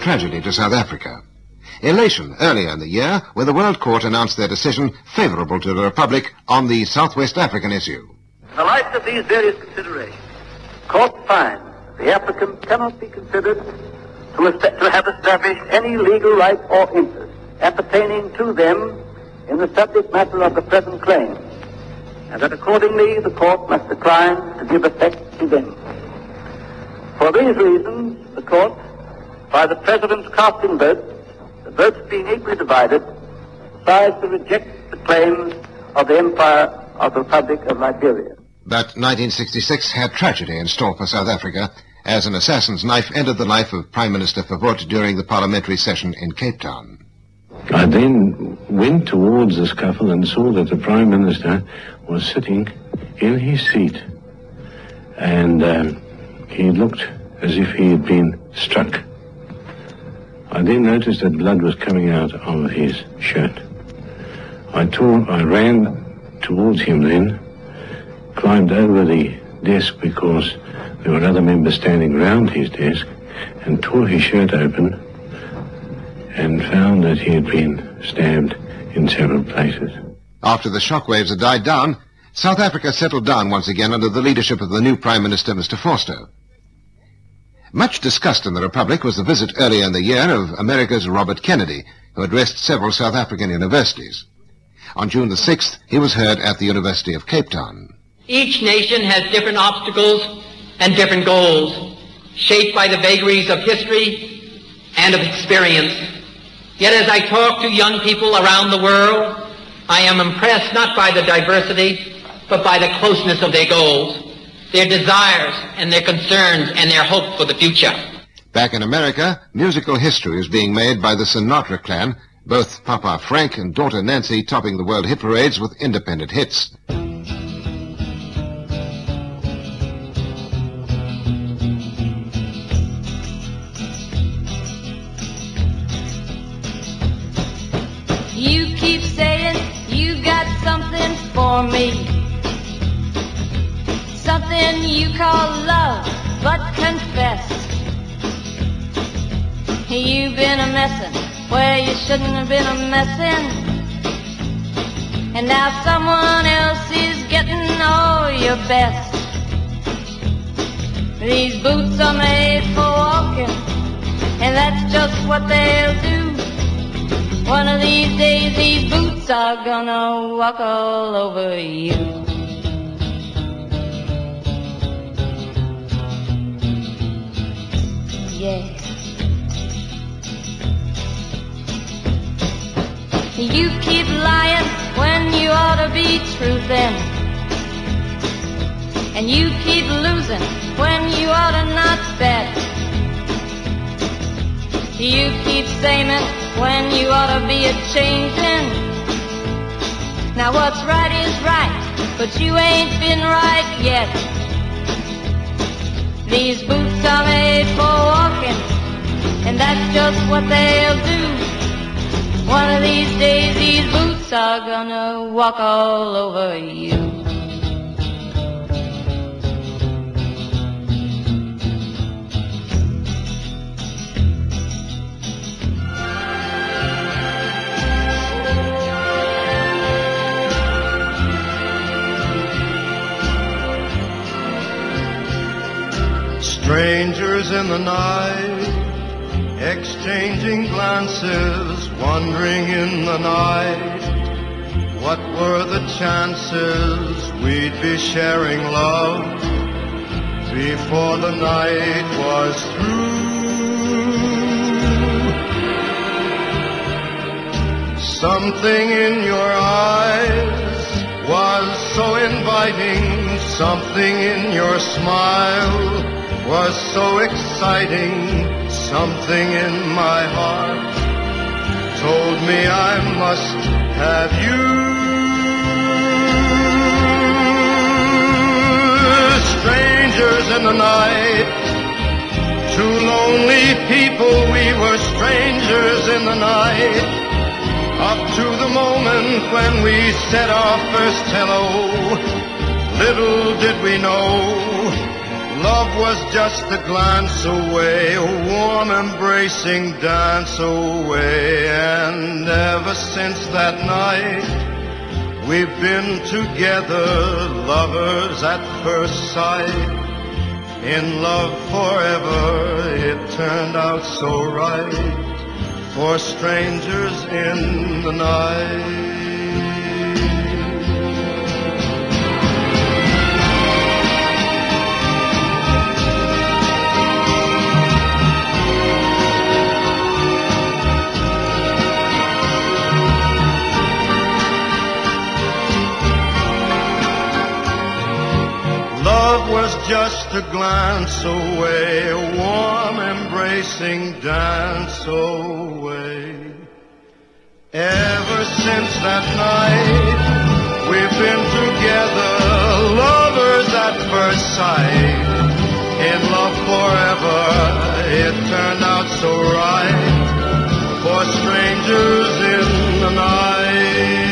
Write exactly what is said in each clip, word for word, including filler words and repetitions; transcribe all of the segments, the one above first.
tragedy to South Africa. Elation earlier in the year when the World Court announced their decision favourable to the Republic on the South West African issue. In the light of these various considerations, the Court finds the applicant cannot be considered to, est- to have established any legal right or interest appertaining to them in the subject matter of the present claim, and that accordingly the Court must decline to give effect to them. For these reasons, the Court, by the President's casting votes, the votes being equally divided, decides to reject the claims of the Empire of the Republic of Liberia. But nineteen sixty-six had tragedy in store for South Africa, as an assassin's knife ended the life of Prime Minister Verwoerd during the parliamentary session in Cape Town. I then went towards the scuffle and saw that the Prime Minister was sitting in his seat, and uh, he looked as if he had been struck. I then noticed that blood was coming out of his shirt. I tore, I ran towards him then, climbed over the desk because there were other members standing round his desk, and tore his shirt open and found that he had been stabbed in several places. After the shockwaves had died down, South Africa settled down once again under the leadership of the new Prime Minister, Mister Vorster. Much discussed in the Republic was the visit earlier in the year of America's Robert Kennedy, who addressed several South African universities. On June the sixth, he was heard at the University of Cape Town. Each nation has different obstacles and different goals, shaped by the vagaries of history and of experience. Yet as I talk to young people around the world, I am impressed not by the diversity, but by the closeness of their goals, their desires and their concerns and their hope for the future. Back in America, musical history is being made by the Sinatra clan, both Papa Frank and daughter Nancy topping the world hit parades with independent hits. You keep saying you got something for me, something you call love, but confess you've been a messin' where you shouldn't have been a messin', and now someone else is getting all your best. These boots are made for walking, and that's just what they'll do. One of these days these boots are gonna walk all over you. Yeah. You keep lying when you ought to be truthin', and you keep losing when you ought to not bet. You keep saying when you ought to be a-changin'. Now what's right is right, but you ain't been right yet. These boots are made for walking, and that's just what they'll do. One of these days these boots are gonna walk all over you. Strangers in the night, exchanging glances, wandering in the night. What were the chances we'd be sharing love before the night was through? Something in your eyes was so inviting, something in your smile was so exciting, something in my heart told me I must have you. Strangers in the night, two lonely people, we were strangers in the night, up to the moment when we said our first hello. Little did we know Love was just a glance away, a warm embracing dance away. And ever since that night, we've been together, lovers at first sight. In love forever, it turned out so right, for strangers in the night. Love was just a glance away, a warm embracing dance away. Ever since that night, we've been together, lovers at first sight. In love forever, it turned out so right, for strangers in the night.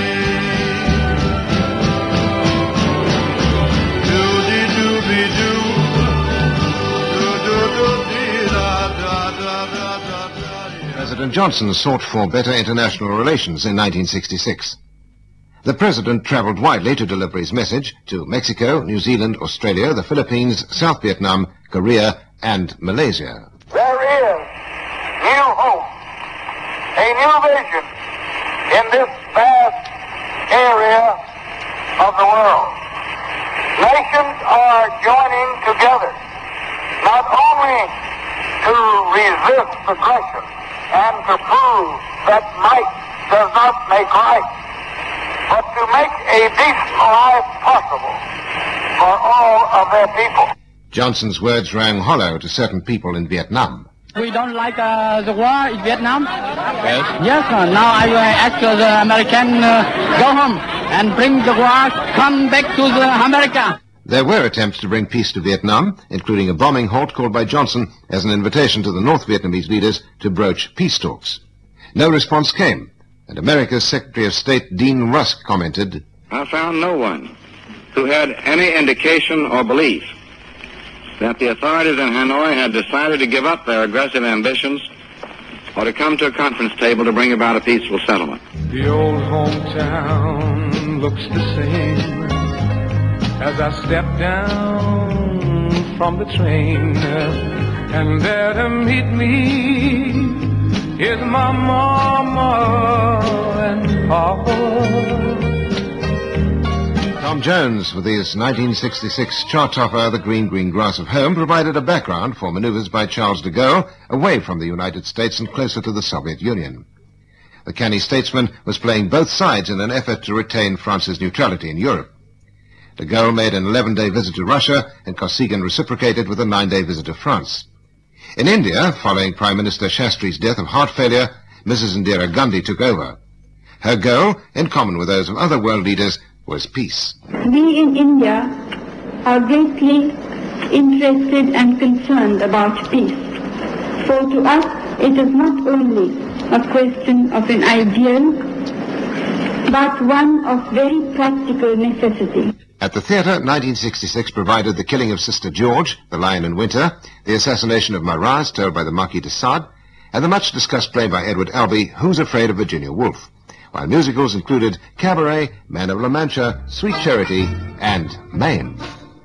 President Johnson sought for better international relations in nineteen sixty-six. The president traveled widely to deliver his message to Mexico, New Zealand, Australia, the Philippines, South Vietnam, Korea, and Malaysia. There is new hope, a new vision in this vast area of the world. Nations are joining together, not only to resist aggression and to prove that might does not make right, but to make a decent life possible for all of their people. Johnson's words rang hollow to certain people in Vietnam. We don't like uh, the war in Vietnam. Yes? Yes, sir. Now I will ask uh, the American uh, go home and bring the war, come back to the America. There were attempts to bring peace to Vietnam, including a bombing halt called by Johnson as an invitation to the North Vietnamese leaders to broach peace talks. No response came, and America's Secretary of State Dean Rusk commented, I found no one who had any indication or belief that the authorities in Hanoi had decided to give up their aggressive ambitions or to come to a conference table to bring about a peaceful settlement. The old hometown looks the same as I step down from the train, and there to meet me is my mama and papa. Tom Jones, with his nineteen sixty-six chart-topper, The Green Green Grass of Home, provided a background for maneuvers by Charles de Gaulle away from the United States and closer to the Soviet Union. The canny statesman was playing both sides in an effort to retain France's neutrality in Europe. De Gaulle made an eleven-day visit to Russia, and Kosygin reciprocated with a nine-day visit to France. In India, following Prime Minister Shastri's death of heart failure, Missus Indira Gandhi took over. Her goal, in common with those of other world leaders, was peace. We in India are greatly interested and concerned about peace. For to us, it is not only a question of an ideal, but one of very practical necessity. At the theatre, nineteen sixty-six provided The Killing of Sister George, The Lion in Winter, The Assassination of Marat, told by the Marquis de Sade, and the much-discussed play by Edward Albee, Who's Afraid of Virginia Woolf, while musicals included Cabaret, Man of La Mancha, Sweet Charity, and Maine.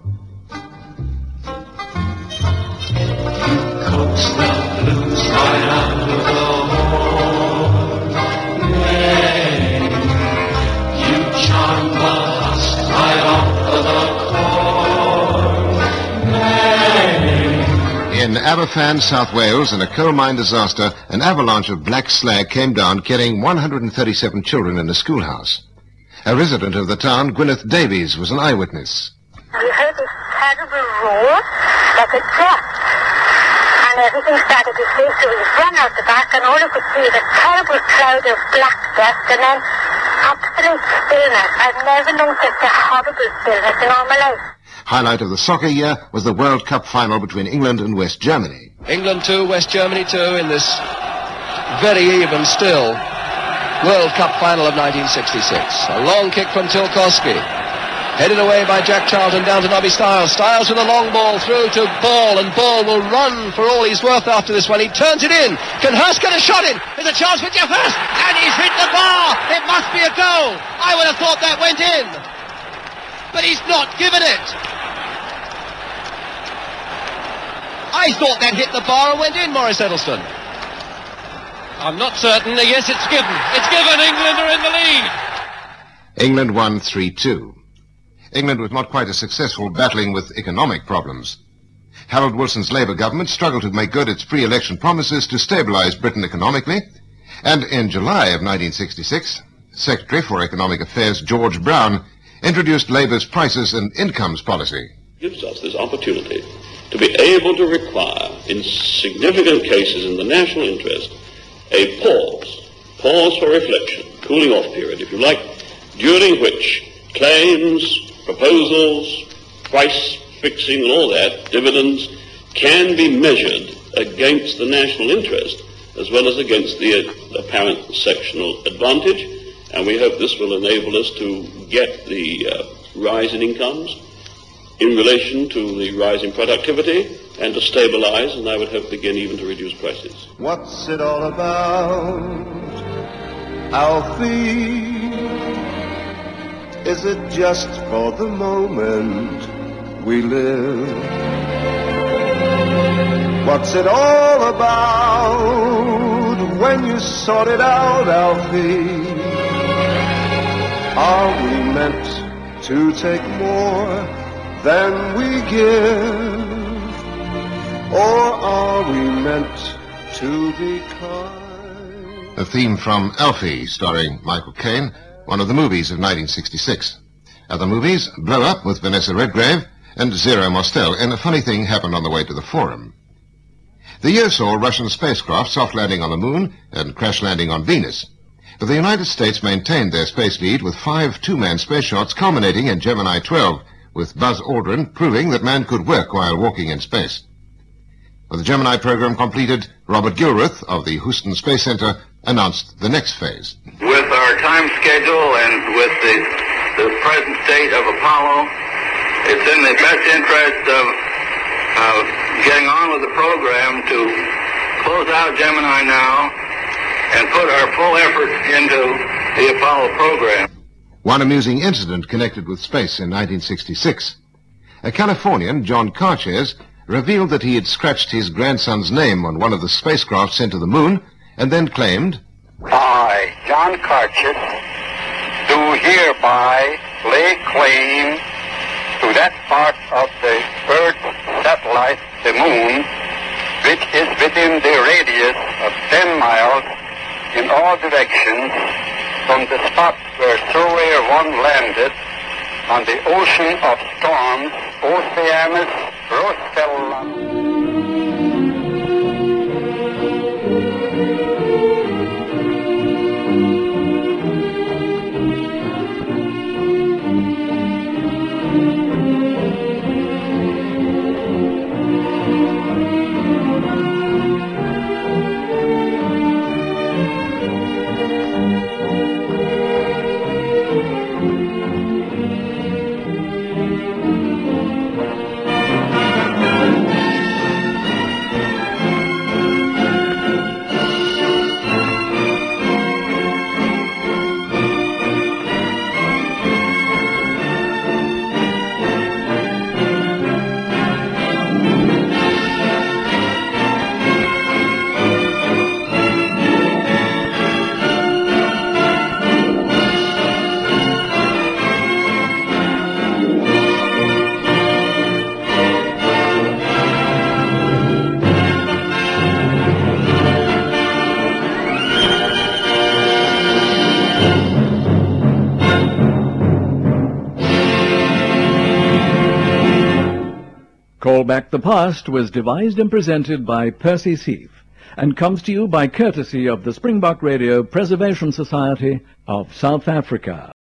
Coax the blues right out of the horn. Maine, you charm the husk right off of the corn. Maine. In Aberfan, South Wales, in a coal mine disaster, an avalanche of black slag came down, killing one hundred thirty-seven children in a schoolhouse. A resident of the town, Gwyneth Davies, was an eyewitness. We heard this terrible roar like a jet, and everything started to shake, so we ran out the back, and all you could see was a terrible cloud of black dust, and then absolute stillness. I've never known such a horrible stillness in all my life. Highlight of the soccer year was the World Cup final between England and West Germany. England two, West Germany two in this very even still World Cup final of nineteen sixty-six. A long kick from Tilkowski. Headed away by Jack Charlton down to Nobby Stiles. Stiles with a long ball through to Ball, and Ball will run for all he's worth after this one. He turns it in. Can Hurst get a shot in? There's a chance for Geoff Hurst, and he's hit the bar. It must be a goal. I would have thought that went in, but he's not given it. I thought that hit the bar and went in, Maurice Eddleston. I'm not certain. Yes, it's given. It's given. England are in the lead. England won three two. England was not quite as successful battling with economic problems. Harold Wilson's Labour government struggled to make good its pre-election promises to stabilise Britain economically, and in July of nineteen sixty-six, Secretary for Economic Affairs George Brown introduced Labour's prices and incomes policy. Gives us this opportunity to be able to require, in significant cases in the national interest, a pause, pause for reflection, cooling off period, if you like, during which claims, proposals, price fixing and all that, dividends, can be measured against the national interest as well as against the uh, apparent sectional advantage, and we hope this will enable us to get the uh, rise in incomes in relation to the rise in productivity and to stabilize, and I would hope begin even to reduce prices. What's it all about, Alfie? Is it just for the moment we live? What's it all about when you sort it out, Alfie? Are we meant to take more than we give? Or are we meant to be kind? A theme from Alfie, starring Michael Caine, one of the movies of nineteen sixty-six. Other movies, Blow Up with Vanessa Redgrave and Zero Mostel, and A Funny Thing Happened on the Way to the Forum. The year saw Russian spacecraft soft landing on the Moon and crash landing on Venus. But the United States maintained their space lead with five two-man space shots culminating in Gemini twelve, with Buzz Aldrin proving that man could work while walking in space. With the Gemini program completed, Robert Gilruth of the Houston Space Center announced the next phase. With our time schedule and with the, the present state of Apollo, it's in the best interest of uh, getting on with the program to close out Gemini now and put our full effort into the Apollo program. One amusing incident connected with space in nineteen sixty-six. A Californian, John Carches, revealed that he had scratched his grandson's name on one of the spacecraft sent to the Moon, and then claimed, I, John Carches, do hereby lay claim to that part of the Earth's satellite, the Moon, which is within the radius of ten miles in all directions from the spot where Surveyor one landed on the ocean of storms, Oceanus Rostellum. Call Back the Past was devised and presented by Percy Seif and comes to you by courtesy of the Springbok Radio Preservation Society of South Africa.